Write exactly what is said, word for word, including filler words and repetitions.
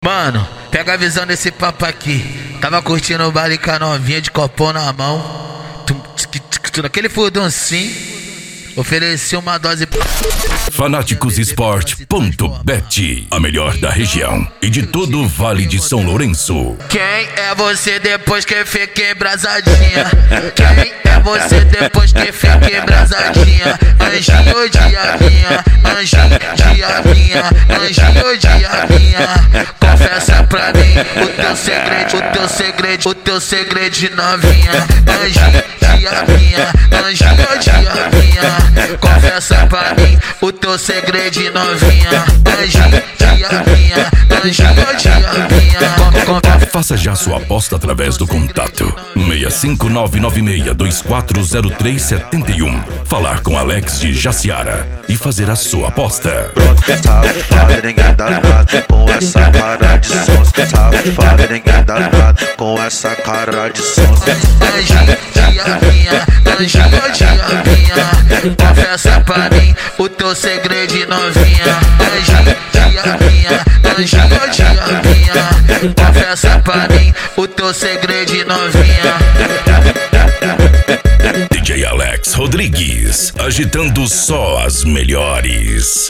Mano, pega a visão desse papo aqui. Tava curtindo o baile com a novinha de copão na mão. Naquele furduncinho, ofereci uma dose. Fanáticos Esporte ponto bet, a melhor da região e de todo o Vale de São Lourenço. Quem é você depois que fica embrasadinha? Quem é você depois que fica embrasadinha? Anjinho diabinha, anjinho diabinha, anjinho diabinha. Confessa pra mim o teu segredo, o teu segredo, o teu segredo de novinha. Anjinho diabinha, anjinho diabinha. Confessa pra mim o teu segredo de novinha. Anjinho diabinha, anjinho diabinha. Faça já sua aposta através do contato seis cinco nove nove seis dois quatro zero três sete um. Falar com Alex de Jaciara e fazer a sua aposta. Safado, ninguém dá nada com essa cara de sonsa. Safado, ninguém dá nada com essa cara de sonsa. Anjinho diabinha, anjinho diabinha. Confessa pra mim o teu segredo de novinha. Anjinho diabinha, anjinho diabinha. Confessa pra mim o teu segredo de novinha. D J Alex Rodrigues, agitando só as melhores.